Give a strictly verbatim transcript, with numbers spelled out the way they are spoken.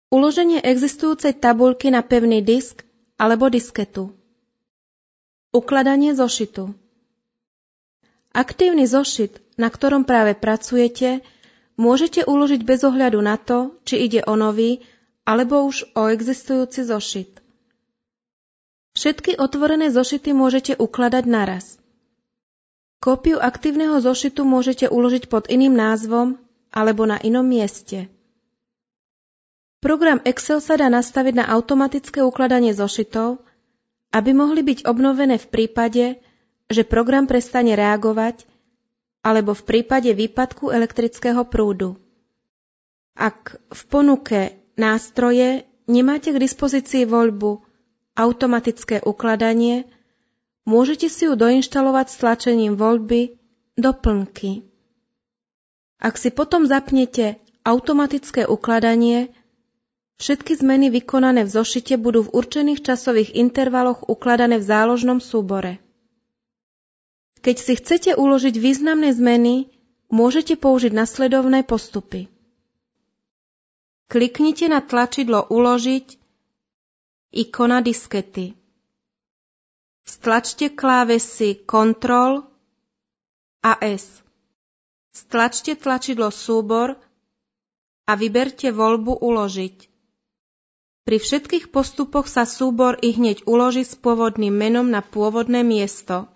Uloženie existujúcej tabuľky na pevný disk alebo disketu. Ukladanie zošitu. Aktívny zošit, na ktorom práve pracujete, môžete uložiť bez ohľadu na to, či ide o nový alebo už o existujúci zošit. Všetky otvorené zošity môžete ukladať naraz. Kópiu aktívneho zošitu môžete uložiť pod iným názvom alebo na inom mieste. Program Excel sa dá nastaviť na automatické ukladanie zošitov, aby mohli byť obnovené v prípade, že program prestane reagovať alebo v prípade výpadku elektrického prúdu. Ak v ponuke nástroje nemáte k dispozícii voľbu automatické ukladanie, môžete si ju doinštalovať s tlačením voľby doplnky. Ak si potom zapnete automatické ukladanie, všetky zmeny vykonané v zošite budú v určených časových intervaloch ukladané v záložnom súbore. Keď si chcete uložiť významné zmeny, môžete použiť nasledovné postupy. Kliknite na tlačidlo Uložiť ikona diskety. Stlačte klávesy Ctrl a S. Stlačte tlačidlo Súbor a vyberte voľbu Uložiť. Pri všetkých postupoch sa súbor ihneď uloží s pôvodným menom na pôvodné miesto.